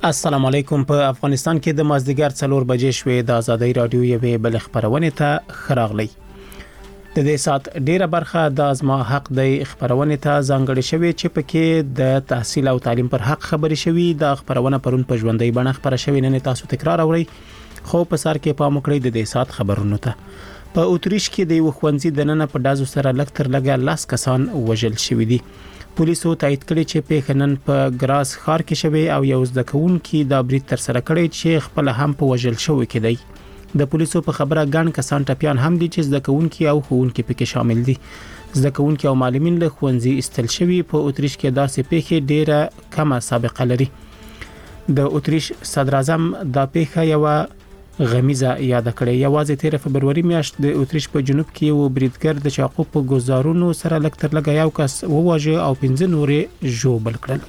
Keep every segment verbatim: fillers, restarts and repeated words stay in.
السلام علیکم. په افغانستان کې د مازدیګر څلور بجې شوې د ازادۍ رادیو یوې بل خبرونه ته خراغلی. د دې سات ډیره برخه د ازما حق د خبرونه ته ځانګړې شوې چې پکې د تحصیل او تعلیم پر حق خبرې شوې. د خبرونه پرون په ژوندۍ بڼه خبره شوې، نن تاسو تکرار اورئ. خو په سر کې پام وکړئ د دې سات خبرونو ته. په اتریش کې د وخوندزي د نن په دازو سره لکتر لګا لاس کسان وژل شوې دي. پولیسو تایید کړی چې پیښنن په ګراس ښار کې شوی او یو ځدکونکي د برید تر سره کړی چې خپل هم په وژل شوی کې دی. د پولیسو په خبره ګڼ کسان ټپيان هم دي چې ځدکونکي او ښوونکي پکې شامل دي. ځدکونکي او معلمین له ښوونځي استل شوی. په اتریش کې داسې پیښې ډیره کمه سابقه لري. د اتریش صدر اعظم د پیښه یو غمیزه یاد کړې. یوازې تیر فبرवरी میاشت د اتریش په جنوب کې یو بریدګر د چاقو په گزارونو سره لکتر لګا یو کس وواژه او پنځه نورې ژوبل کړل.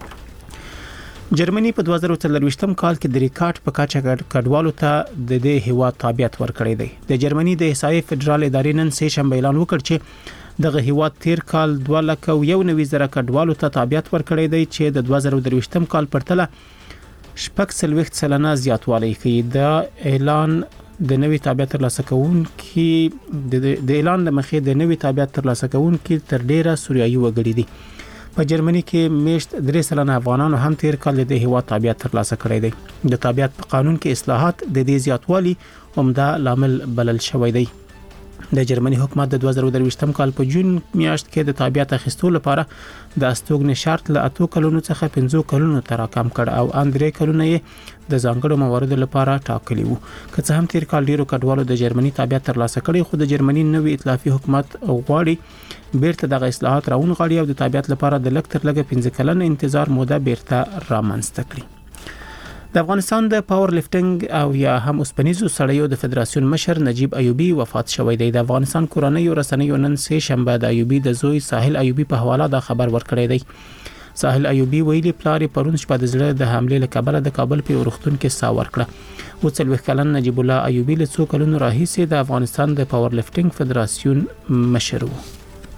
جرمني په دوه زره څلرويشتم کال کې د ریکارډ په کچه کډوالو ته د دې هوا تابعیت ورکړی دی. د جرمني د احصایې فدرال ادارې نن سه شنبه اعلان وکړ چې دغه هوا تیر کال دوه لک او یو نوي زره کډوالو ته تابعیت ورکړی دی چې د دوه زره درويشتم کال پرتله شپږ سلويخت سلنه زیاتوالی کوي. د اعلان د نوي تابعیت ترلاسه کوونکي د اعلان لمخې د نوي تابعیت ترلاسه کوونکي تر ډیره سوریایي وګړي دي. په جرمني کې میشت درې سلنه افغانانو هم تیر کال د هوا تابعیت ترلاسه کړی دی. د تابعیت په قانون کې اصلاحات د دې زیاتوالی عمده لامل بلل شوی دی. د جرمني حکومت د دوه زره درويشتم کال په جون میاشت کې د تابعیت اخیستو لپاره د استوګنې شرط له اتو کلونو څخه پنځه کلونو ته راکم کړ او اندرې کلونه یې د ځانګړو مواردو لپاره ټاکلي وو. که څه هم تیر کال ډیرو کډوالو د جرمني تابعیت ترلاسه کړی، خو د جرمني نوي ائتلافي حکومت غواړي بیرته دغه اصلاحات راونغاړي او د تابعیت لپاره د لکتر لګه پنځه کلن انتظار موده بیرته رامنځته کړي. د افغانستان د پاور لفټینګ او یا هم اوسپنیزو سړیو د فدراسیون مشر نجیب ایوبی وفات شوی دی. د افغانستان کورنۍ رسنیو نن سه شنبه د ایوبی د زوی ساحل ایوبی په حواله دا خبر ورکړی دی. ساحل ایوبی ویلي پلار پرون شپه د زړه د حمله له کبله د کابل په ورختون کې سا ورکړه. و څلوېښت کلن نجیب الله ایوبی له څو کلونو راهیسې د افغانستان د پاور لفټینګ فدراسیون مشر و.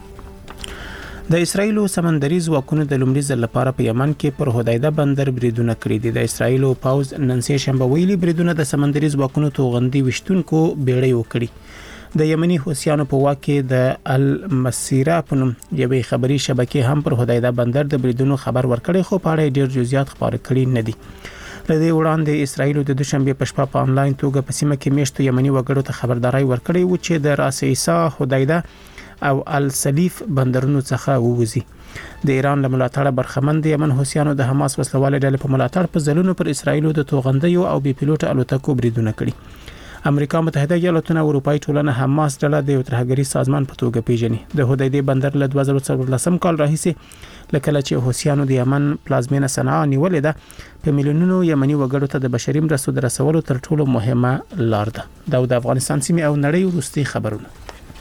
د اسرایل سمندري ځواکونو د لومړي ځل لپاره په یمن کې پر هدایده بندر بریدونه کړی دي. د اسرایل پاوز نن سه شنبه ویلي بریدونه د سمندري ځواکونو توغندي وشتونکو بیړۍ وکړي. د یمني حوثیانو په واکه د المسیرا په نوم یوې خبري شبکې هم پر هدایده بندر د بریدونو خبر ورکړي، خو په اړه ډیر جزئیات خبر کړي نه دي. لدې وړاندې اسرایل د دوشنبه په شپه په انلاین توګه په سیمه کې میشتو یمني وګړو ته خبرداري ورکړي و چې د راس عیسی هدایده او السلیف بندرونو څخه ووزي. د ایران له ملاتړه برخمن د یمن حوثیانو د حماس وسلواله ډلې په ملاتړ په ځلونو پر اسرایل د توغندیو او بي پیلوټ الوتکو بریدونه کړي. امریکا متحده ایالاتونه او اروپאי ټولنه حماس ډله د یو ترهګری سازمان په توګه پیژني. د هدایده بندر له دوه زره څلورلسم کال راهیسې لکه چې حوثیانو د یمن پلازمینه صنعا نیولې ده، په میلیونونو یمني وګړو ته د بشري مرستو د رسولو تر ټولو مهمه لار ده. دا د افغانستان سیمه او نړۍ وروستي خبرونه.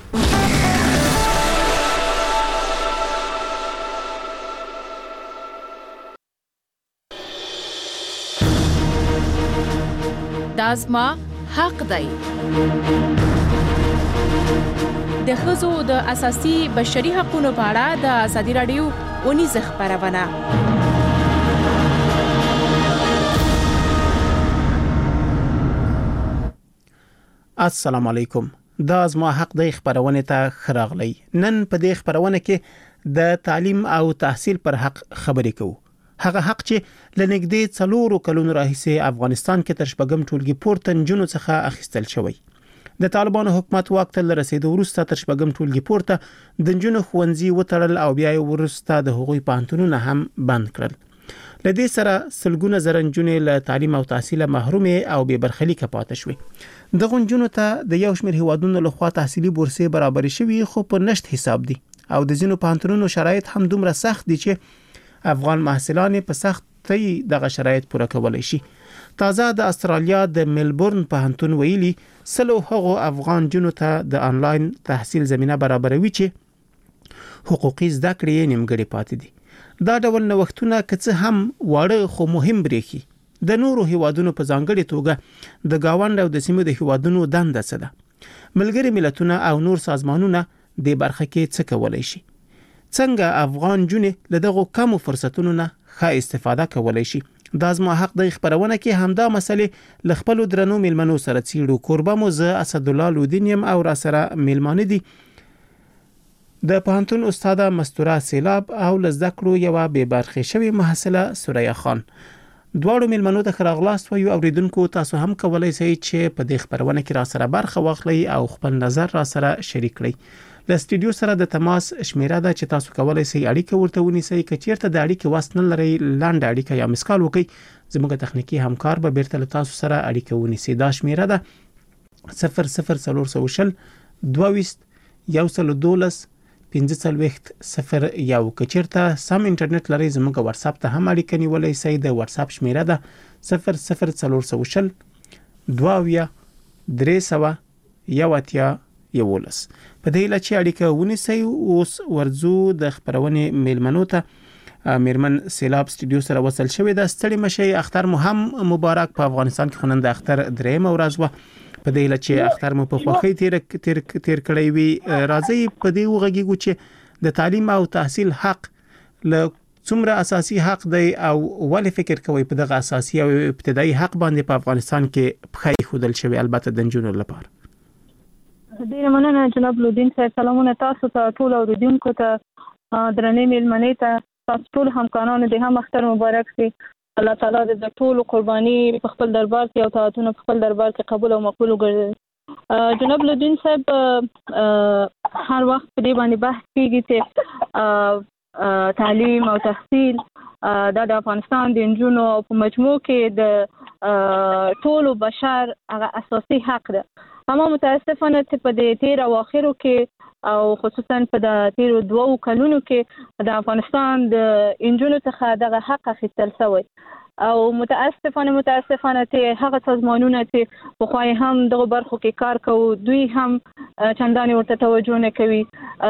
دازما حق دی. د ښځو د اساسي بشري حقوقو په اړه د ازادي رادیو ونیزه خبرونه. السلام علیکم. د ازما حق دی خبرونه ته خراغلی. نن په دې خبرونه کې د تعلیم او تحصیل پر حق خبرې کوو. هغه حق چې لنګدې څلورو کلونو راهیسې افغانستان کې تر شپږم ټولګي پورته نجونو څخه اخیستل شوی. د طالبانو حکومت واک ته رسیدو وروسته تر شپږم ټولګي پورته د نجونو ښوونځي وتړل او بیا وروسته د هغوی پوهنتونونه هم بند کړل. لدې سره سلګونه زره نجونې له تعلیم او تحصیل محروم او بې برخلیکه پاتې شوې. دغه نجونو ته د یو شمېر هیوادونو لخوا تحصیلي بورسې برابر شوي، خو په نشت حساب دي او د ځینو پوهنتونونو شرایط هم دومره سخت دي چې افغان محصلان په سختۍ دغه شرایط پوره کولای شي. تازه د استرالیا د ملبورن پوهنتون ویلي سلو هغو افغان جنو ته د انلاین تحصیل زمينه برابروي چې حقوقي زده کړې نیمګړې پاتې دي. دا ډول نوښتونه که څه هم واړه خو مهم بریښي. د نورو هیوادونو په ځانګړي توګه د گاوند او د سیمو د هیوادونو دنده څه ده؟ ملګري ملتونه او نور سازمانونه د برخه کې څه کولای شي؟ څنګه افغان جنې له دغه کمو فرصتونو نه ښه استفاده کولای شي دا زما حق د خبرونه کې همدا مسلې لخپل درنو میلمنو سره چیړو. کوربه مو زه اسد الله لودین يم او را سره میلمانه دي د پوهنتون استاد مستوره سیلاب او لزدکړو یو به برخه شوی محصله سوریا خان. دواړو میلمنو ته خراغلاست و یو اوریدونکو تاسو هم کولای شئ چې په دې خبرونه کې را سره برخه واخلئ او خپل نظر را سره شریک کړئ. د سټوډیو سره د تماس شمیره ده چې تاسو کولای شئ اړیکه ورته ونیسئ. که چیرته د اړیکې واسطه نه لرئ لاندې اړیکه یا مسکال وکړئ، زموږ تخنیکی همکار به بیرته تاسو سره اړیکه ونیسي. دا شمیره ده صفر صفر څلور سوه شل دوه ویشت یو سل دولس پنځه څلوېښت صفر یو. که چیرته سم انټرنیټ لرئ زموږ واتس اپ ته هم اړیکه نیولای شئ. د واتس اپ شمیره ده صفر صفر څلور سوه شل دوه اویا درې سوه یو اتیا یولس. په دې لچې اړیکه ونیسئ. اوس ورزو د خبرونې میلمنو ته. میرمن سیلاب سټوډیو سره وصل شوې ده. ستړي مشي. اختر مو هم مبارک. په افغانستان کې خنند اختر درېم ورځ و. په دې لچې اختر مو په خوخي تیر تیر تیر کړی وي. راځي په دې وغږیږو چې د تعلیم او تحصیل حق له څومره اساسي حق دی او ولې فکر کوي په دغه اساسي او ابتدایي حق باندې په افغانستان کې پخې خودل شوی، البته د نجونو لپاره. ډیره مننه جناب لودین صاحب. سلامونه تاسو ته ټول اوریدونکو ته، درنې میلمنې ته، تاسو ټول همکارانو دې هم اختر مبارک شي. الله تعالی دې د ټول قرباني په خپل دربار کې او طاعتونه په خپل دربار کې قبول او مقبول وګرځي. جناب لودین صاحب هر وخت په دې باندې بحث کیږي چې تعلیم او تحصیل دا د افغانستان د نجونو په مجموع کې د ټول بشر هغه اساسي حق ده. اما متاسفانه چې په دې تیر اواخرو کې او خصوصا په د تیر دوو کلونو کې د افغانستان د انجونو څخه دغه حق اخیستل شوی او متاسفانه متاسفانه چې هغه سازمانونه چې په خوای هم دغه برخو کې کار کوي دوی هم چندانې ورته توجه نه کوي.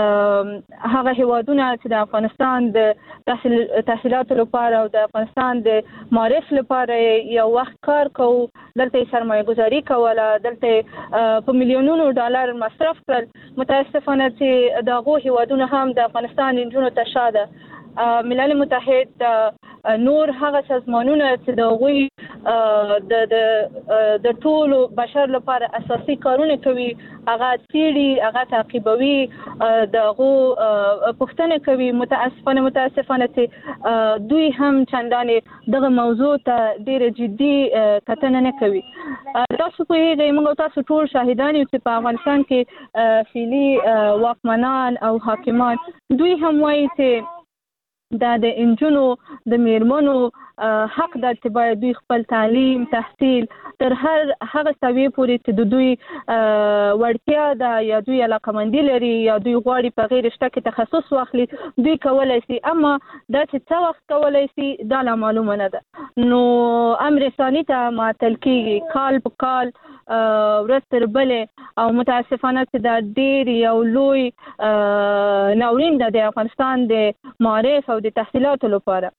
هغه هیوادونه چې د افغانستان د تحصیل تحصیلاتو لپاره او د افغانستان د معرف لپاره یو وخت کار کوي، دلته سرمایه گذاري کوله، دلته په میلیونونو ډالر مصرف کړل. متاسفانه چې دغه هیوادونه هم د افغانستان انجونو ته شاده. ملل متحد نور هغه سازمانونه چې د غوي د د د ټول بشر لپاره اساسي کارونه کوي، هغه تیری هغه تعقیبوي، دغه پښتنه کوي. متاسفانه متاسفانه چې دوی هم چندانې دغه موضوع ته ډیر جدي کتنه نه کوي. تاسو په دې موږ تاسو ټول شاهدان یو چې په افغانستان کې فعلی واکمنان او حاکمان دوی هم وایي چې دا د انجونو د میرمنو حق ده چې باید دوی خپل تعلیم تحصیل تر هر هغه سوي پورې چې د دوی وړتیا ده یا دوی علاقمندي لري یا دوی غواړي په غیر شته کې تخصص واخلي دوی کولای شي. اما دا چې څه وخت کولای شي دا لا معلومه نه ده. نو امر ثاني ته معطل کیږي کال په کال ورځ تر بلې او متاسفانه چې دا ډېر یو لوی ناورین ده د افغانستان د معرف او د تحصیلاتو لپاره.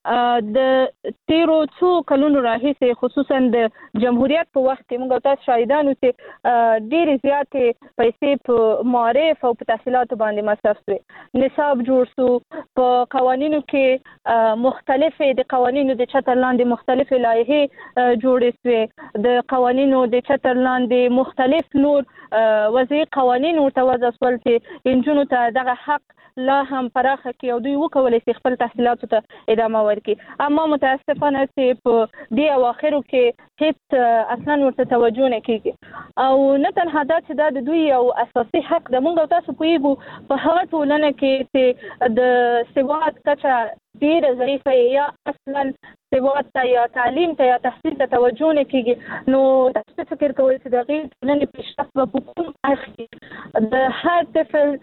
د تیرو څو کلونو راهیسې خصوصا د جمهوریت په وخت کې موږ تاسو شاهدانو چې ډېرې زیاتې پیسې په معرف او په تحصیلاتو باندې مصرف شوې. نصاب جوړ شو، په قوانینو کې مختلفې د قوانینو د چتر لاندې مختلفې لایحې جوړې شوې، د قوانینو د چتر لاندې مختلف نور وضعي قوانین ورته وضع شول چې نجونو ته دغه حق لا هم پراخه کې او دوی وکولای شي خپل تحصیلاتو ته ادامه ورکړي. اما متاسفانه چې په دې اواخرو کې هیڅ اصلا ورته توجه نه کیږي او نه تنها دا چې دا د دوی یو اساسي حق د موږ تاسو پوهیږو په هغه ټولنه کې چې د سواد کچه ډیره ضعیفه یا اصلا سواد ته یا تعلیم ته یا تحصیل ته توجه نه کیږي. نو تاسو فکر کوئ چې د غیر ټولنې پیشرفت به په کوم اړخ کې د هر طفل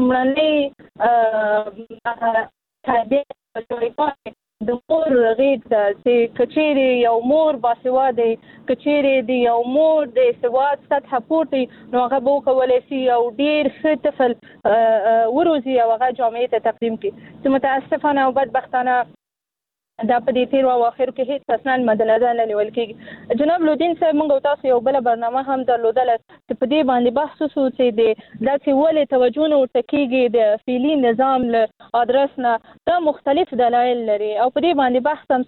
لومړنۍ تربیه د مور غید چې کچېرې یو مور باسواده کچېرې د یو مور د سواد سطح پورته نو هغه به وکولی شي او ډېر ښه طفل وروزي او هغه جامعې ته تقدیم کړي چې متاسفانه او بدبختانه دا په دې تیرو اواخرو کې هیڅ اصلا مدنظر نه نیول کېږي. جناب لودین صاحب موږ تاسو یو بله برنامه هم درلودله چې په دې باندې بحث وشو چې د داسې ولې توجه نه ورته کېږي د فعلي نظام له ادرس نه دا مختلف دلایل لري او په دې باندې بحث هم شوی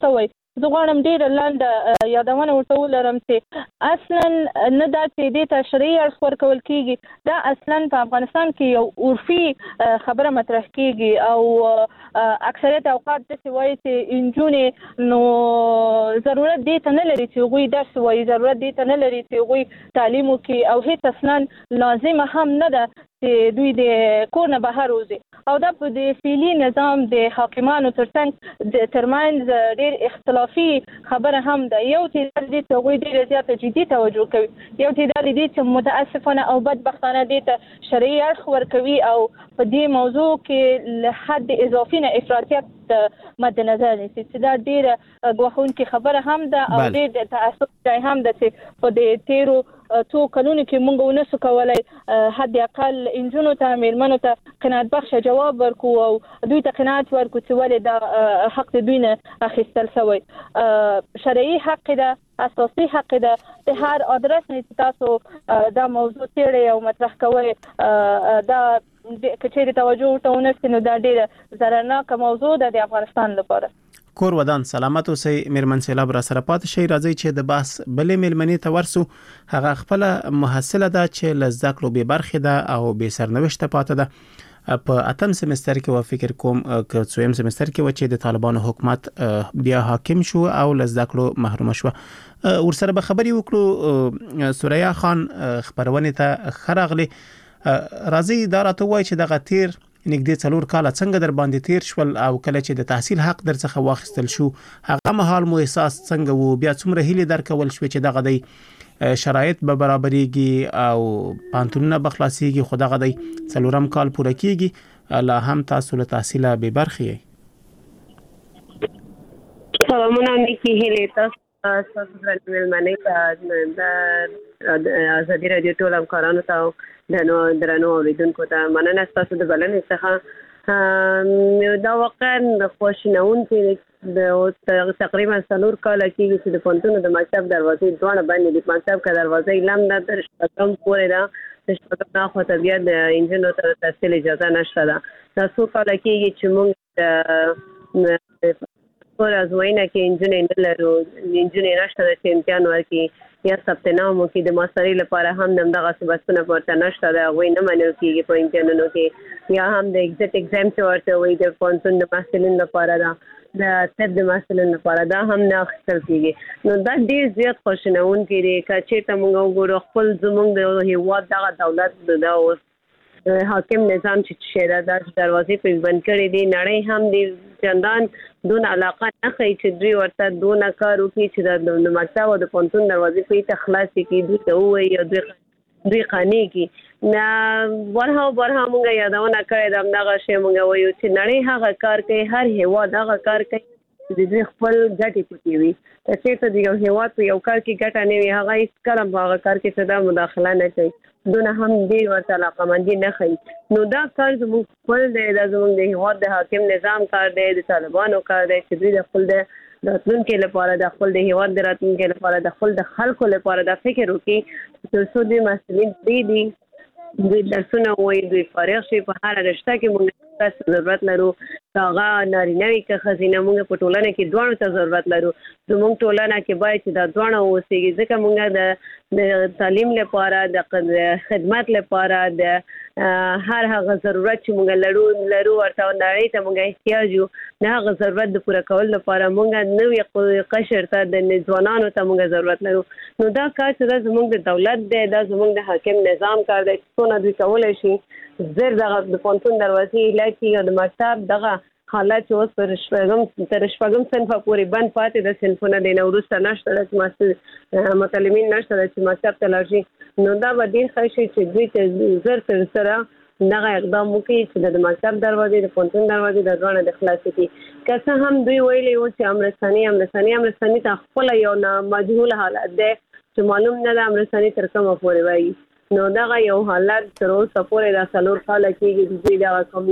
زه غواړم ډېره لنډه یادونه ورته ولرم چې اصلا نه دا چې دې ته شرعي اړخ ورکول کېږي، دا اصلا په افغانستان کې یو عرفي خبره مطرح کېږي او اکثریت اوقات داسې وایي چې نجونې نو ضرورت دې ته نه لري چې هغوی درس ووایي، ضرورت دې ته نه لري چې هغوی تعلیم وکړي او هېڅ اصلا لازمه هم نه ده چې دوی د کور نه بهر وځي. او دا په د فعلي نظام د حاکمانو ترڅنګ ترمنځ ډېر اختلافي خبره هم ده. یو تعداد دې ته هغوی ډېره زیاته جدي توجه کوي، یو تعداد دې چې متاسفانه او بدبختانه دې ته شرعي اړخ ورکوي او په دې موضوع کې له حد اضافي نه افراطیت مد نظر نیسي، چې دا ډېره ګواښونکې خبره هم ده او ډېر د تعصب ځای هم ده چې په د تیرو څو کلونو کې موږ ونسو کولی حد اقل انجونو ته میرمنو ته قناعت بخشه جواب ورکو او دوی ته قناعت ورکو چې ولې دا حق د دوی نه اخیستل شوی. شرعي حق ده، اساسي حق ده، د هر ادرس نه چې تاسو دا موضوع څېړئ او مطرح کوئ دا کچېرې توجه ورته ونه شي نو دا ډېره ضررناکه موضوع ده د افغانستان لپاره. کور ودان سلامت اوسئ. میرمن سیلاب را سره پاتې شئ. راځئ چې د بحث بلې میلمنې ته ورسو. هغه خپله محصله ده چې له زده کړو بې برخې ده او بې سرنوشته پاتې ده. په اتم سمستر کې و فکر کوم که څویم سمستر کې و چې د طالبانو حکومت بیا حاکم شو او له زده کړو محروم شو. ورسره به خبرې وکړو. سوریا خان خبرونه ته خراغلی. راځي دا راته وایي چې دغه تیر نږدې څلور کاله څنګه در باندې تیر شول او کله چې د تحصیل حق در څخه واخیستل شو هغه مهال مو احساس څنګه وو؟ بیا څومره هیلې درکول شوې چې دغه دی شرایط به برابرېږي او پانتونونه به خلاصېږي، خو دغه دی څلورم کال پوره کېږي لا هم تاسو له تحصیله بې برخې یئ؟ سلامونه نیکې هیلې تاسو ستاسو درنې مېلمنې ته د ازادي راډیو ټول همکارانو ته د نو درنو اوریدونکو ته مننه ستاسو د بلنې څخه. دا واقعا خواشینونکې د تقریبا څلور کاله کېږي چې د پوهنتون د مکتب دروازې دواړه بندې دي. مکتب که دروازه لم ده تر شپږم پورې ده، د شپږم نه خواته بیا د انجونو ته د تحصیل اجازه نشته ده. دا څو کاله کېږي چې موږ په ازموینه کې انجونې نه لرو، انجونې نشته ده چې امتحان ورکړي یا ثبت نام وکړي. د ماسترۍ لپاره هم همدغسې بسونه ورته نشته ده، هغوی نه منل کېږي په امتحانونو کې. یا هم د ایګزټ ایګزام چې ورته وایي د پوهنتون د محصلینو لپاره ده، د طب د محصلینو لپاره دا هم نه اخیستل کېږي. نو دا ډېر زیات خواشینونکی دی. که چېرته موږ وګورو خپل زموږ د هېواد دغه دولت دا اوس حاکم نظام چې شی ده دا دروازې پرې بند کړې دي، نړۍ هم دې چندان دون علاقه نه ښیي چې دوی ورته دونه کار وکړي چې د مکتب او د پوهنتون دروازې پرې ته خلاصې کړي، دوی ته ووایي او دوی دوی قانع کړي. نه برها او برها موږ یادونه کړې ده، همدغه شی موږ وایو چې نړۍ هغه کار کوي، هر هېواد هغه کار کوي چې دوی خپل ګټې پکې وي. که چېرته د یو هېواد په یو کار کې ګټه نه وي هغه هېڅکله په هغه کار کې څه دا مداخله نه کوي، دونه هم ډېر ورته علاقمندي نه ښیي. نو دا کار زموږ خپل دی، دا زموږ د هېواد د حاکم نظام کار دی، د طالبانو کار دی چې دوی د خپل د راتلونکي لپاره، د خپل د هېواد د راتلونکي لپاره، د خپل د خلکو لپاره دا فکر وکړي تر څو دوی محصلین دی دي دوی درسونه وایي، دوی فارغ شي. په هره رشته کې موږ تاسو ضرورت لرو، که هغه نارینه وي که ښځینه، موږ په ټولنه کې دواړو ته ضرورت لرو. زموږ ټولنه کې باید چې دا دواړه واوسېږي، ځکه موږ د د تعلیم لپاره، د خدمت لپاره، د هر هغه ضرورت چې موږ لرو لرو ورته نړۍ ته موږ احتیاج یو، د هغه ضرورت د پوره کولو لپاره موږ نوي قشر ته د ځوانانو ته موږ ضرورت لرو. نو دا کار چې دا زموږ د دولت دی، دا زموږ د حاکم نظام کار دی چې څونه دوی کولی شي زر دغه د پوهنتون دروازې ایله کړي او د مکتب دغه حالات چې اوس پر شپږم تر شپږم صنفه پورې بند پاتې د صنفونه دی، نه وروسته نشته ده چې محصل متعلمین نشته ده چې مکتب ته لاړ شي. نو دا به ډېر ښه شي چې دوی ته زر تر سره دغه اقدام وکړي چې د مکتب دروازې د پوهنتون دروازې د دواړه د خلاصې کړي. که څه هم دوی ویلي وو چې امرستاني امرستاني امرستاني ته خپله یو نامجهول حالت دی چې معلوم نه ده امرستاني تر کومه پورې وایي. نو دغه یو حالت تر اوسه پورې دا څلور کاله کېږي چې دوی دغه کوم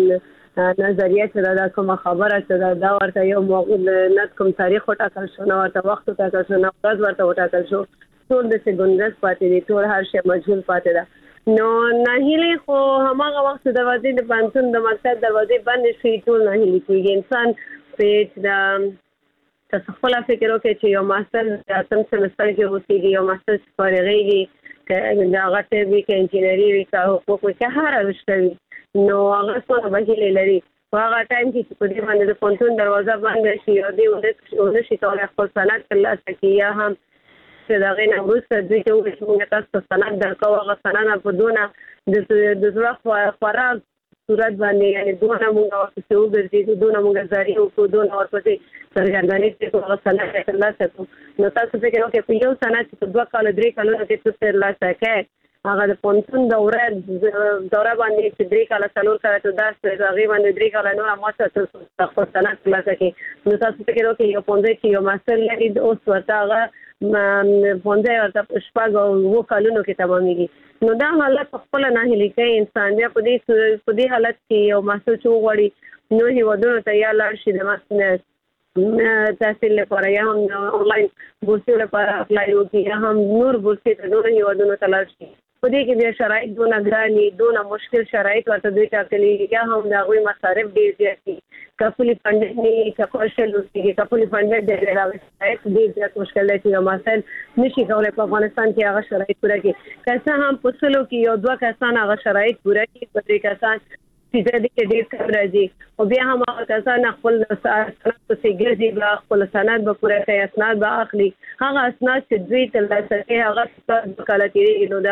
نظریه چې ده، دا کومه خبره چې ده، دا ورته یو نه کوم تاریخ وټاکل شو، نه ورته وخت وټاکل شو، نه ورځ ورته وټاکل شو، ټول داسې ګنګس پاتې دي، ټول هر شی مجهول پاتې ده. نو ناهیلي خو هماغه وخت دروازې د پوهنتون د مکتب دروازې بندې شي ټول ناهیلي کېږي. انسان پیټ د تاسو خپل فکر وکړئ چې یو ماستر اتم سمستر کې اوسېږي یو ماستر فارغېږي که دا غټه وي که انجینري وي که حقوق وي که هر رشته وي نو هغه څونه بهیلې لري په هغه ټایم کې چې په دې باندې د پوهنتون دروازه بنده شي او دې ونشي کولی خپل سند ترلاسه کړي یا هم چې د هغې نه وروسته دوی ته ووایي چې موږ تاسو ته سند درکوو هغه سند په دونه د زړه خوراک صورت باندې یعنی دونه موږ ورپسې وګرځېږو دونه موږ زاري وکړو دونه ورپسې سرګرداني چې کوو هغه سند یې ترلاسه کړو نو تاسو فکر وکړئ په یو سند چې په دوه کاله درې کالونو کې تاسو ترلاسه کړئ هغه د پوهنتون دوره دوره باندې چې درې کاله څلور کاله ته درس کوي هغې باندې درې کاله نور ماسټر تاسو خپل سند ترلاسه کړئ نو تاسو فکر وکړئ یو پوهنځی چې یو ماسټر لري اوس ورته هغه پوهنځی ورته شپږ او اووه کالونو کې تمامېږي نو دا حالت په خپله ناهیلي کوي انسان بیا په دې په دې حالت کې یو ماسټر چې وغواړي نور هېوادونو ته یا لاړ شي د ماسټر تحصیل لپاره یا هم آنلاین بورسیو لپاره اپلای وکړي یا هم نور بورسي ته نور هېوادونو ته لاړ شي په دې کې بیا شرایط دونه ګران دي دونه مشکل شرایط ورته دوی ټاکلي یا هم د هغوی مصارف ډېر زیات دي که فولي فنډډ نه وي که پارشل اوسېږي که فولي فنډډ دی هغه شرایط ډېر زیات مشکل دی چې یو محصل نشي کولی په افغانستان کې هغه شرایط پوره کړي که څه هم په سلو کې یو دوه کسان هغه شرایط پوره کړي په درې کسان فیصدي کې ډېر کم راځي او بیا هم هغه کسان خپل سند پسې ګرځي بیا خپل سند به پوره کوي اسناد به اخلي هغه اسناد چې دوی ترلاسه کوي هغه دوه کاله تېرېږي نو د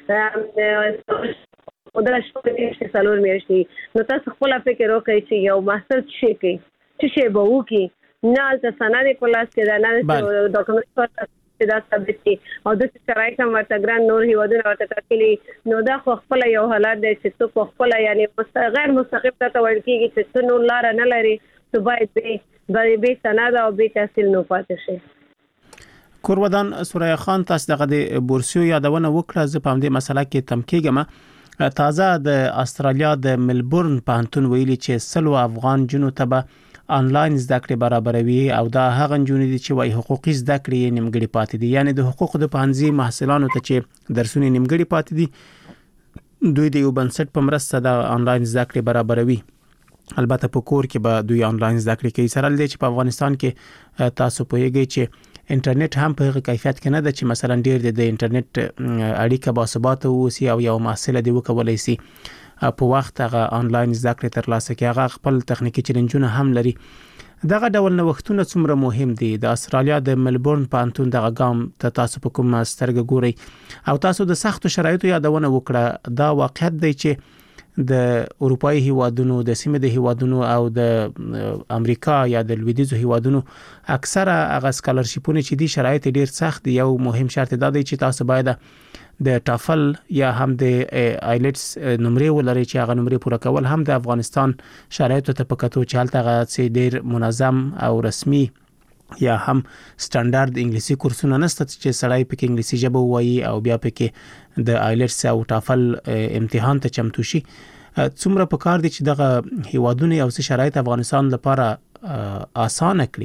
هغې او دا شپږ میاشتې څلور میاشتې نو تاسو خپله فکر وکړئ چې یو محصل څه شی کوي څه شی به وکړي نه هلته سند یې په لاس کې ده نه ډاکومنټ دا ثابت دي او د شرایط هم ورته ګران نور هېوادونه ورته ټاکلي نو دا خو خپله یو حالت دی چې ته په خپله یعنې غیر مستقیم ته ویل کېږي چې ته نور لاره نه لرې ته باید بې سنده او بې تحصیل نو پاتې شي کورودان سوریا خان تاسو دغه د بورسیو یادونه وکړه زه په همدې مسله کې تم کېږم تازه د استرالیا د ملبورن پوهنتون ویلي چې سلو افغان جنو ته به آنلاین زده کړې برابروي او دا هغه نجونې دي چې وايي حقوقي زده کړې نیمګړې پاتې دي یعنی د حقوقو د پوهنځي محصلانو ته چې درسونه نیمګړې پاتې دي دوی د یو بنسټ په مرسته د آنلاین زده کړې برابروي البته په کور کې به دوی آنلاین زده کړې کوي سره لدې چې په افغانستان کې تاسو پوهیږئ چې انټرنیټ هم په هغه کیفیت کې نه ده چې مثلا ډیر د انټرنیټ اړیکه باثباته اوسي او یو محصل دی وکولای شي په وخت هغه آنلاین زده کړې ترلاسه کوي هغه خپل تخنیکی چیلنجونه هم لري دغه ډول نوښتونه څومره مهم دي د استرالیا د ملبورن پوهنتون دغه ګام ته تاسو په کومه سترګه ګورئ او تاسو د سختو شرایطو یادونه وکړه دا واقعیت دی چې د اروپאי هیوادونو د سیمې د هیوادونو او د امریکا یا د لویدیځو هیوادونو اکثره هغه سکالرشیپونه چې دي شرایط ډیر سخت دي یو مهم شرط دا دی چې تاسو باید د ټافل یا هم د آیلټس نمرې ولري چې هغه نمرې پوره کول هم د افغانستان شرایطو ته په کتو چې هلته هغه ډیر منظم او رسمي یا هم سټانډارد انګلیسي کورسونه نشته چې سړی پکې انګلیسي ژبه وایي او بیا پکې د آیلټس او ټافل امتحان ته چمتو شي څومره پکار دي چې دغه هیوادونه او شرایط افغانستان لپاره آسانه کړي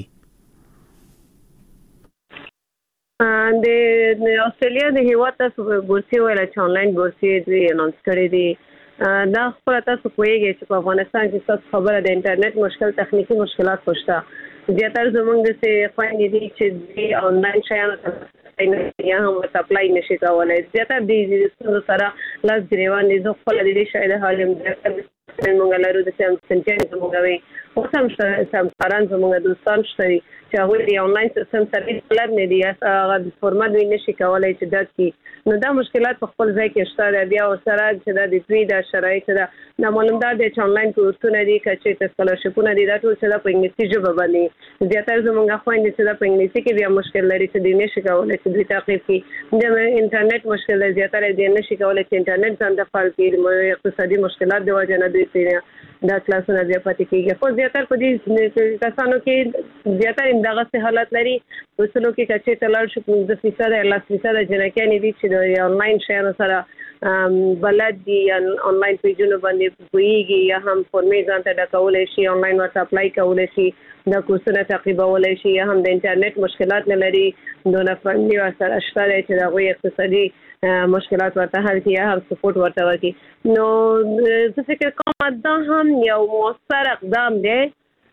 د استرالیا د هیواد تاسو بورسي ویل چې آنلاین بورسي دوی اناونس کړی دي دا خپل تاسو کویږي چې په افغانستان کې تاسو خبره د انټرنیټ مشکل تخنیکی مشکلات شته زیاتره زمونږ څخه خوانې دي چې د آنلاین شیانو ته یا هم سپلای نشي کولای زیاتره د سره لاس ګریوان دي زه خپل د دې شاید حالم د مونږ لرو د سم سنجن زموږ وي او سم سم قران زموږ دوستان شته چې هغه د آنلاین سیستم سرویس پلان نه دی هغه د فورمات وی نشي کولای چې دا کی نو دا مشکلات په خپل ځای کې شته بیا او سره چې د دوی د شرایط دا د معلومات د آنلاین کورسونه دي چې د سکالرشپونه دي دا ټول چې په انګلیسي ژبه باندې زیاتره زموږ خويندې چې په انګلیسي کې بیا مشکل لري چې د نشي کولای چې دوی تعقیب کړي د انټرنیټ مشکل زیاتره د نشي کولای چې انټرنیټ څنګه فعال کړي اقتصادي مشکلات د وجه نه دوی دا کلاسونه بیا پاتې کېږي خو زیاتره په دې کسانو کې زیاتره دغه حالت لري وسلو کې کچې تلل شو د فیصد یا لاس فیصد جنکانې دي چې د آنلاین شیانو سره بلد دي آنلاین پیجونو باندې پوهیږي یا هم فورمې ځان ته ډکولی شي آنلاین ورته اپلای کولی شي دا کورسونه تعقیبولی شي یا هم د انټرنیټ مشکلات نه لري دونه فنډي ورسره شته دی چې د هغوی اقتصادي مشکلات ورته حل کړي یا هم سپورټ ورته ورکړي نو زه فکر کوم دا هم یو مؤثر اقدام دی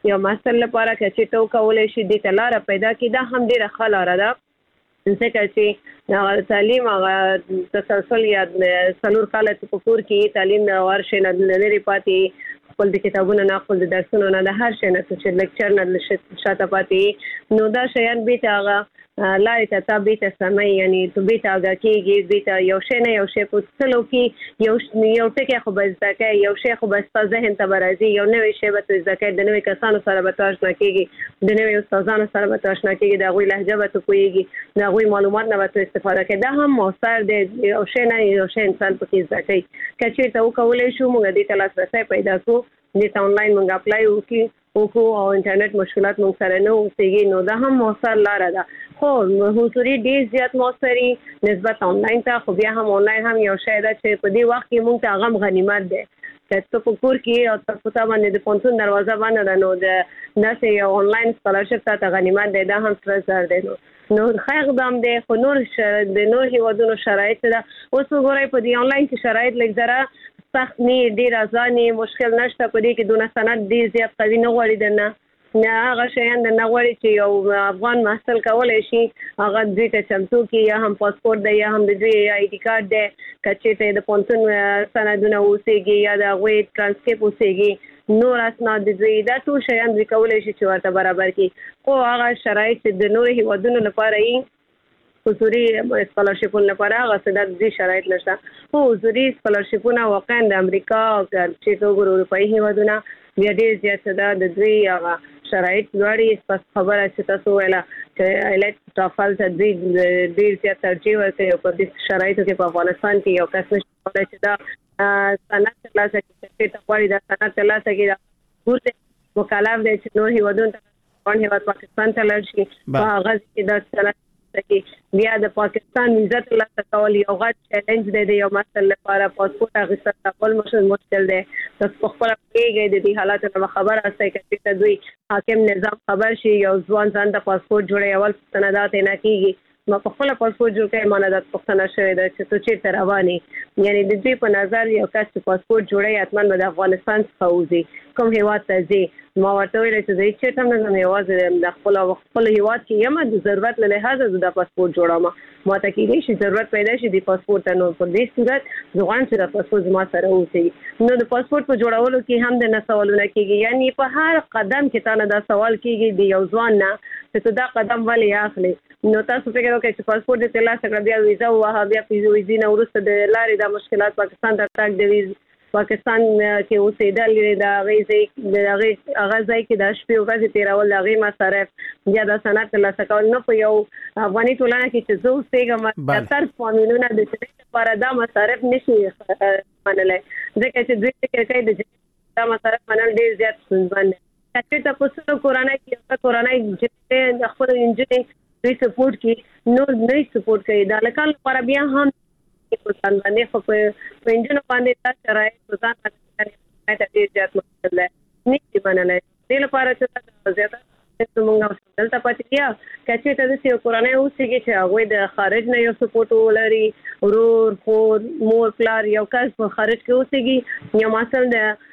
یو ماستر لپاره چې تو کولای شي د تلاره پیدا کی دا هم ډیره ښه لاره ده ځکه چې تعلیم هغه تسلسل یا څلور کاله په کور کې تعلیم ورشي نه لري پاتې خپل د کتابونو نه خپل د درسونو نه د هر شي نه چې لیکچر نه شاته پاتې نو دا شیان به هغه لارې ته تا بیته سمه یعنی تو بیته آگاه کېږي بیته یو شی نه یو شی په څلو کې یو یو ټکی خو به زده کوې یو شی خو به ستا ذهن ته به راځي یو نوی شی به تو زده کوې د نوي کسانو سره به تو اشنا کېږي د نوي استادانو سره به تو اشنا کېږي د هغوی لهجه به تو پوهېږي د هغوی معلومات نه به تو استفاده کوې دا هم مؤثر دی یو شی نه یو شی انسان پکې زده کوي که چېرته وکولی شو موږ دې ته لاسرسی پیدا کړو دې ته آنلاین موږ اپلای وکړو وکړو او انټرنیټ مشکلات موږ سره نه اوسېږي نو دا هم مؤثر لاره ده خو حضوري ډېر زیات مؤثري نسبت آنلاین ته خو بیا هم آنلاین هم یو شی ده چې په دې وخت کې موږ ته هغه هم غنیمت دی چې ته په کور کې او ته په تا باندې د پوهنتون دروازه باندې ده نو د داسې یو آنلاین سکالرشپ تا ته غنیمت دی دا هم سره زر دی نو نو ښه اقدام دی خو نور د نور هېوادونو شرایط ده اوس وګورئ په دې آنلاین کې شرایط لږ ذره سخت نه ډېر ازانې مشکل نشته په دې کې دونه سند ډېر زیات قوي نه غواړي درنه نه هغه شیان درنه غواړي چې یو افغان محصل کولی شي هغه دوی ته چمتو کړي یا هم پاسپورټ دی یا هم د دوی آی ډي کارت دی که چېرته د پوهنتون سندونه اوسېږي یا د هغوی ټرانسکریپټ اوسېږي نور اسناد د دوی دا ټول شیان دوی کولی شي چې ورته برابر کړي خو هغه شرایط چې د نورو هېوادونو لپاره یې حضوري سکالرشپونو لپاره هغه څه د دې شرایط نشته خو حضوري سکالرشپونه واقعا د امریکا او چې څو اروپایي هېوادونه بیا ډېر زیات ده د دوی هغه شرایط لوړې پس خبره چې تاسو ویله چې ایلیټ ټافل ته دوی ډېر زیات ترجیح ورکوي او په دې شرایطو کې په افغانستان کې یو کس نشي کولی چې دا سند ترلاسه کړي چې ته غواړي دا سند ترلاسه کړي دا مکلف دی چې نور هېوادونو ته افغان هېواد پاکستان ته لاړ شي په هغه کې دا سند بیا د پاکستان ویزا ترلاسه کول یو غټ چیلنج دی د یو محصل لپاره پاسپورټ اخیستل کول مشکل دی تاسو په خپله پوهېږئ د دې حالاتو نه به خبر هستئ که چېرته دوی حاکم نظام خبر شي یو ځوان ځان ته پاسپورټ جوړوي اول سندات یې نه کېږي ما په خپله پاسپورټ جوړ کړی ما نه دا پوښتنه شوې ده چې ته چېرته روان یې یعنې د دوی په نظر یو کس چې پاسپورټ جوړوي حتما به د افغانستان څخه وځي کوم هېواد ته ځي ما ورته ویلی چې زه هېڅ چېرته هم نه ځم یوازې د خپل خپل هېواد کې یم د ضرورت له لحاظه زه دا پاسپورټ جوړوم ما ته کېدای شي ضرورت پیدا شي د پاسپورټ ته نو په دې صورت زه غواړم چې دا پاسپورټ زما سره اوسي نو د پاسپورټ په جوړولو کې هم د نه سوالونه کېږي یعنې په هر قدم کې تا نه دا سوال کېږي د یو ځوان نه چې ته دا قدم ولې اخلې نو تاسو فکر وکړئ چې پاسپورټ دې ترلاسه کړه بیا ویزا ووهه بیا ویزې نه وروسته د لارې دا مشکلات پاکستان ته تګ د ویز پاکستان کې اوسېدل د هغې ځای د هغې هغه ځای کې د شپې ورځې تېرول د هغې مصارف بیا دا سند ترلاسه کول نه په یو افغاني ټولنه کې چې زه اوسېږم زیاتر فامیلونه د جنۍ لپاره دا مصارف نشي منلی ځکه چې دوی فکر کوي د جنۍ دا مصارف منل ډېر زیات ستونزمن دی که چېرته په څلو کورنۍ کې یوه کورنۍ جنۍ د خپلو نجونې دوی سپورټ کوي نور نه سپورټ کوي د هلکانو لپاره بیا هم په ځان باندې خو په نجونو باندې دا شرایط په ځان باندې ډېر زیات مشکل دی نه شي منلی دې لپاره چې زیاته موږ دلته پاتې یا که چېرته داسې یو کورنۍ اوسېږي چې هغوی د خارج نه یو سپورټ ولري ورور خور مور پلار یو کس په خارج کې اوسېږي یو محصل د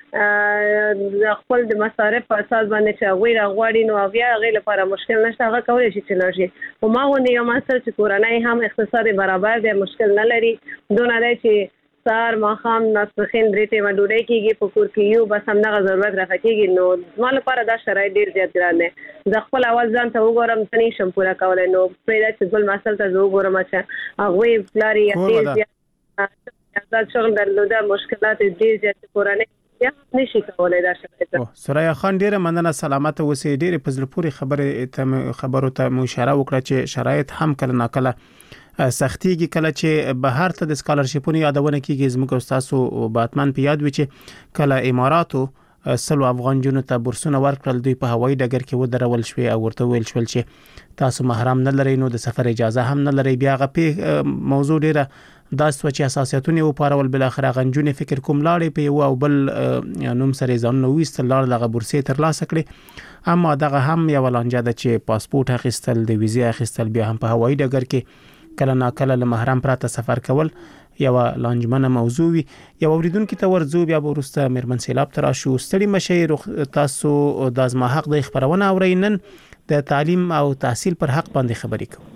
د خپل د مصارف په اساس باندې چې هغوی راغواړي نو بیا هغې لپاره مشکل نشته هغه کولی شي چې لاړ شي خو ما غوندې یو محصل چې کورنۍ هم اقتصاد برابر دی مشکل نه لري دونه دی چې سهار ماښام ماسپښین درې ټیمه ډوډۍ کېږي په کور کې یو بس همدغه ضرورت رافه کېږي نو زما لپاره دا شرایط ډېر زیات ګران دی زه خپل اول ځان ته وګورم څه نه شم پوره کولی نو پرېږده چې بل محصل ته زه وګورم چې هغوی پلار یې ډېر زیات آزاد شغل درلوده مشکلات ډېر زیات کورنۍ یا نشي کولای دا شرایط سریا خان ډیره مننه سلامت اوسې ډیره په زړه پورې خبره ته خبرو ته مو اشاره وکړه چې شرایط هم کله ناکله سختيږي کله چې بهر ته د سکالرشپونو یادونه کیږي زموږ استادو باتمن په یاد وي چې کله اماراتو سلو افغان جنو ته بورسونه ورکړل دوی په هوایي ډګر کې ودرول شوې او ورته ویل شول چې تاسو محرم نه لرئ نو د سفر اجازه هم نه لرئ بیا غپې موضوع ډیره دا سوچ اساسیتونه و پارول بل اخر غنجونه فکر کوم لاړې په یو او بل نوم سره ځان نو وستل لاړ دغه بورسې تر لاسه کړې اما دغه هم یو لانجه ده چې پاسپورت اخیستل د ویزه اخیستل بیا هم په هوایي ډګر کې کله نا کله له محرم پرته سفر کول یو لانجمنه موضوع وي. یو اوریدونکو ته ورځو بیا وروسته مېرمن سیلاب تر شو ستړي مشه تاسو د ازما حق د خبرونه اورینن د تعلیم او تحصیل پر حق باندې خبرې کوو.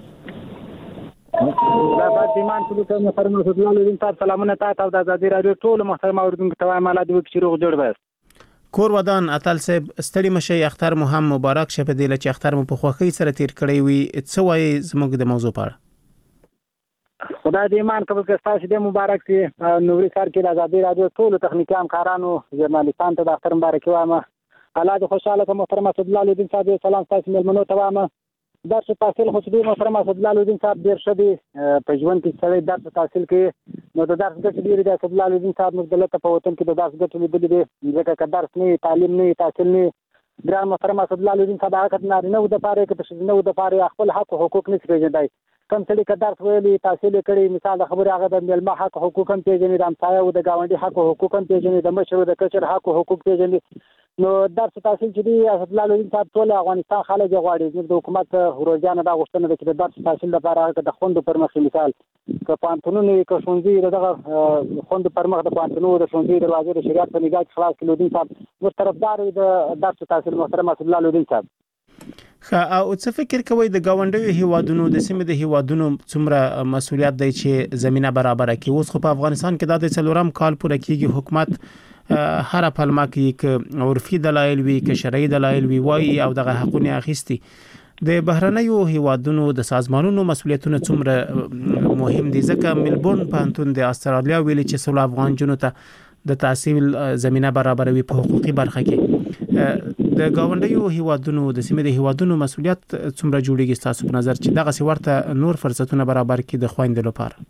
دا بعد ایمان کولو ته محترم رسول الله علیه وسلم سلامونه تاسو د ازادي رادیو ټول محترم اوریدونکو ته وایم الله دې وکړي روغ جوړ وي. کور ودان اتل صاحب ستړي مشه اختر مو هم مبارک شه په دې لچ اختر مو په خوخي سره تیر کړی وي. څه وایي زموږ د موضوع په اړه؟ خدای دې ایمان قبول کړي تاسو دې مبارک سي. نوري سر کې د ازادي رادیو ټول تخنیکی همکارانو ژورنالیستانو ته د اختر مبارک وایم. الله دې خوشاله کړي محترم رسول الله علیه وسلم سلام تاسو ملمنو ته وایم. درس تحصیل خو دې محترم اسد الله الدین صاحب ډیر ښه دی په ژوند کې سړی درس تحصیل کوي نو د درس ګټې ډېرې دي. اسد الله الدین صاحب موږ دلته په وطن کې د درس ګټې لیدلې دي ځکه که درس نه تعلیم نه تحصیل نه ګران محترم اسد الله الدین صاحب هغه نارینه و دپاره که د ښځینه و دپاره خپل حق او حقوق نشي پېژندی. کوم سړي که درس ویلي تحصیل یې کړی مثال د خبرې هغه د میلمه حق او حقوق هم پېژني د همسایه و د ګاونډي حق او حقوق هم پېژني د مشر و د کشر حق او حقوق پېژني. نو درس تحصیل چې دی اسد الله الدین صاحب ټول افغانستان خلک یې غواړي. زموږ د حکومت روزانه دا غوښتنه ده چې د درس تحصیل لپاره هغه د خوندو پر مخ مثال که پوهنتونونه وي که ښوونځي د دغه خوندو پر مخ د پوهنتونونو د ښوونځي دروازې د شریعت په نګاه کې خلاص کړي. الدین صاحب موږ طرفدار یو د درس تحصیل محترم اسد الله الدین صاحب. خا او څه فکر کوي د گاونډیو هیوادونو د سیمې د هیوادونو څومره مسولیت دی چې زمينه برابر کړي؟ اوس خو په افغانستان کې د څلورم کال پوره کیږي حکومت هر پلمه کې ک عرفي دلایل وی ک شرعي دلایل وی وای او دغه حقونه اخیستي. د بهرنیو هیوادونو د سازمانونو مسولیتونه څومره مهم دي؟ ځکه ملبورن پوهنتون د استرالیا ویلي چې سول افغان جنو ته د تحصیل زمينه برابروي په حقوقي برخه کې. د گاونډیو هیوادونو د سیمې د هیوادونو مسولیت څومره جوړیږي تاسو په نظر چې دغه سورته نور فرصتونه برابر کړي د خويندو لپاره؟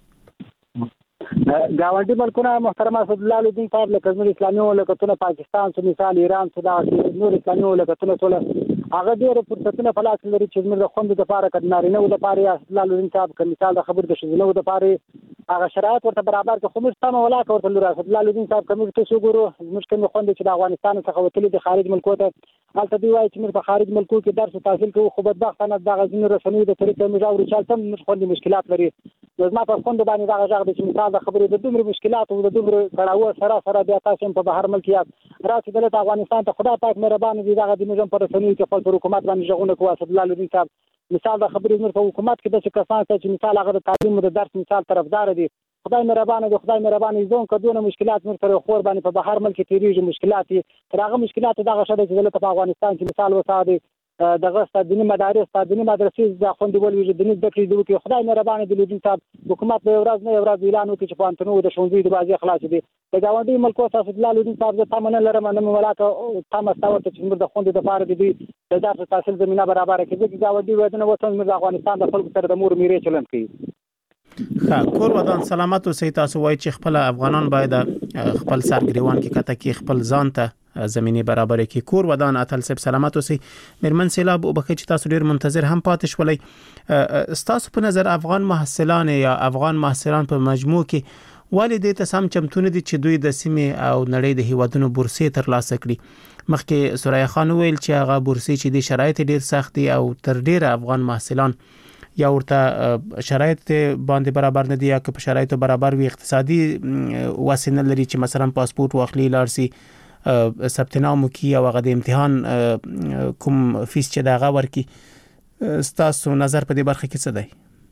گاونډي ملکونه محترم اسد الله الدین صاحب لکه زموږ اسلامي مملکتونه پاکستان څو مثال ایران څو دا نور اسلامي مملکتونه ټول هغه ډېر فرصتونه په لاس لري چې زموږ د خوندو لپاره کډ نارینه و لپاره اسد الله الدین صاحب که مثال د خبر د شذنه و لپاره هغه شرایط ورته برابر که خو موږ تمه ولا کوي ورته اسد الله الدین صاحب کوم څه وګورو موږ کوم خوند چې د افغانستان څخه وتلي د خارج ملکو ته حالت دی وایي چې موږ په خارج ملکو کې درس تحصیل کوو خو بدبختانه د غزنی رسنۍ د طریقې موږ او رچالتم موږ خوندي مشکلات لري. زما په خوند باندې دا غږ د مثال د خبرې د دومره مشکلات او د دومره کړهو سره سره بیا تاسو په بهر ملک یاد راځي دلته افغانستان ته خدای پاک مهربان دي دغه د موږ په رسنۍ کې خپل حکومت باندې ژغونه کوي. اسد الله الدین صاحب مثال د خبرې موږ په حکومت کې د څه کسان چې مثال هغه د تعلیم او د درس مثال طرفدار دي. خدای مهربان دي خدای مهربان دي زون کډونه مشکلات موږ سره خور باندې په بهر ملک تیریږي مشکلات تر هغه مشکلات دغه شته چې دلته په افغانستان کې مثال وساده دغه ستادینی مدارس ستادینی مدرسې د خوندول وي د نس دکې دوی خدای مهربان دي الدین صاحب حکومت به ورځ نه ورځ اعلان وکړي چې پانتنو د شونځي د بازي خلاص دي د گاونډي ملکو اسد الله الدین صاحب ته تمنه لرم نه ملاته تاسو تاسو چې موږ د خوند د لپاره دي د درس تحصیل زمينه برابر کړي چې گاونډي ودانه وطن موږ افغانستان د خلکو سره د مور میرې چلن کوي. خا کور ودان سلامت اوسئ. تاسو وایي چې خپل افغانان باید خپل سرګریوان کې کته کې خپل ځان ته زمينه برابر کې. کور ودان اتل سب سلامت اوسئ. مېرمن سیلاب وبخښه چې تاسو ډیر منتظر هم پاتې شولئ. تاسو په نظر افغان محصلان یا افغان محصلان په مجموع کې والدې ته سم چمتونه دي چې دوی د سیمې او نړۍ د هیوادونو بورسي ترلاسه کړي؟ مخکې سوریا خان ویل چې هغه بورسي چې د شرایط ډیر سخت دي او تر ډیره افغان محصلان یا ورته شرایط باندې برابر نه دي یا که په شرایطو برابر وي اقتصادي وسینه لري چې مثلا پاسپورت واخلي لارسي ثبت نام وکي او هغه د امتحان کوم فیس چې دغه ورکي. ستاسو نظر په دې برخه کې څه دی؟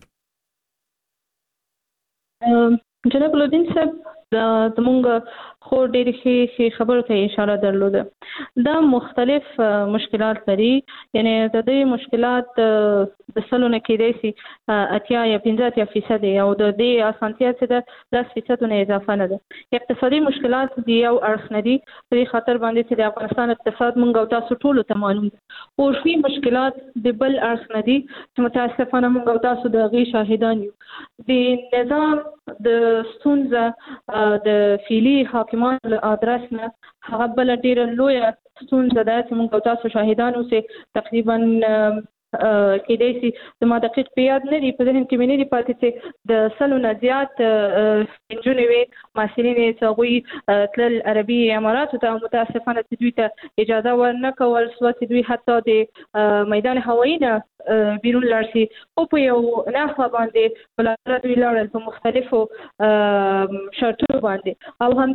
جناب الدین صاحب د موږ خو ډېر ښه خبرو ته اشاره درلوده. دا مختلف مشکلات لري یعنی د دې مشکلات د سلونه کېدای شي اتیا یا پنځه اتیا فیصد او د دې اسانتیا چې د لس فیصدونه اضافه نه ده. اقتصادي مشکلات دی او اړخ نه دي په دې خاطر باندې چې د افغانستان اقتصاد موږ او تاسو ټول ته معلوم دي. عرفي مشکلات د بل اړخ نه دي چې متاسفانه موږ او تاسو د غي شاهدان یو. د نظام د ستونزه د فعلی حاکمان له ادرس نه هغه بل ډیره لویه ستونزه ده چې موږ تاسو شاهدان اوسئ. تقریبا کې دی چې زما دقیق په یاد نه دی په ذهن کې مې نه دی پاتې چې د سلو نه زیات نجونې وې محصلین یې چې هغوی تلل عربي اماراتو ته متاسفانه چې دوی ته اجازه ورنه کول سوه چې دوی حتی د میدان هوایي نه بیرون لاړ شي خو په یو نحوه باندې بالاخره دوی لاړل په مختلفو شرطونو باندې او هم